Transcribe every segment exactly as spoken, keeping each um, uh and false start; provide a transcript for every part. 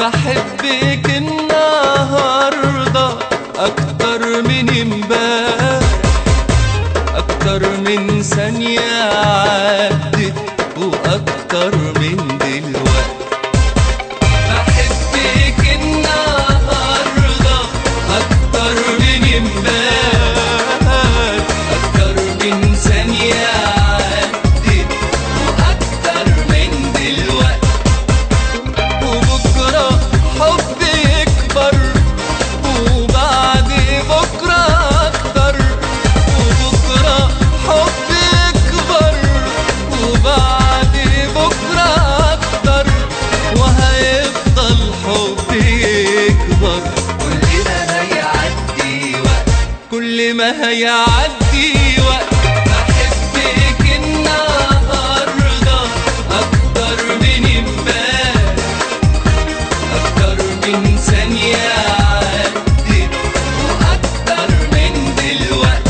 بحبك النهاردة أكتر من امبارح، أكتر من ثانية عدت وأكتر من دلوقتي. بحبك النهاردة أكتر من امبارح، أكتر من ثانية عدت وأكتر من دلوقتي. وبكرة حبي يكبر وبعد بكرة أكتر، وبكرة حبي يكبر وبعد بكرة أكتر، وهيفضل حبي يكبر كل ما هيعدي وقت، كل ما هيعدي وقت. بحبك النهاردة أكتر من امبارح، أكتر من ثانية عدت وأكتر من دلوقتي.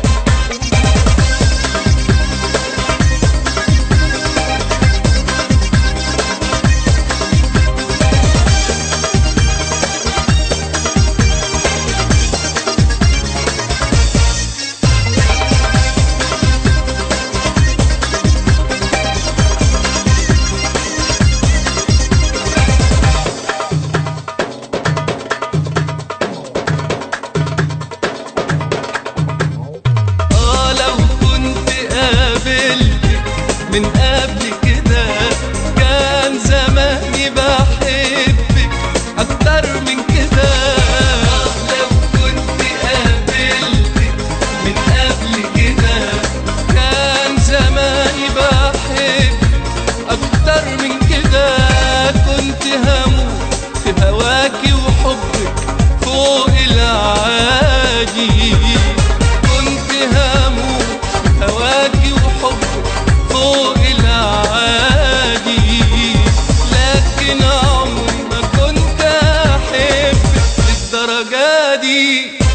من قبل كده كان زماني بحبك أكتر من كده. لو كنت قابلتك من قبل كده كان زماني بحبك أكتر من كده. كنت هموت في هواكي وحبك فوق العادي، كنت هموت في هواكي وحبك فوق العادي، لكن عمري ما كنت أحبك للدرجة دي.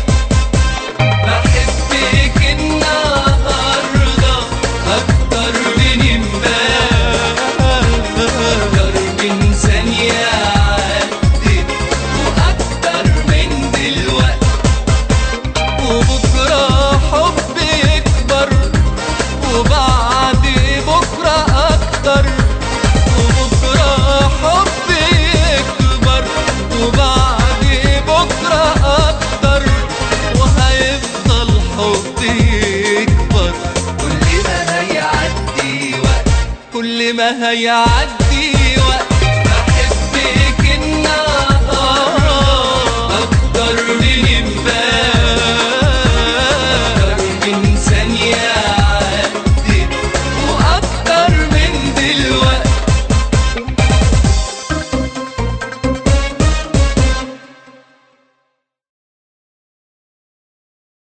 بحبك النهاردة أكتر من امبارح، أكتر من ثانية عدت وأكتر من دلوقتي. وبكرة حبي يكبر وبعد بكرة أكتر، وبكرة حبي يكبر وبعد بكرة أكتر، وهيفضل حبي يكبر كل ما هيعدي وقت، كل ما هيعدي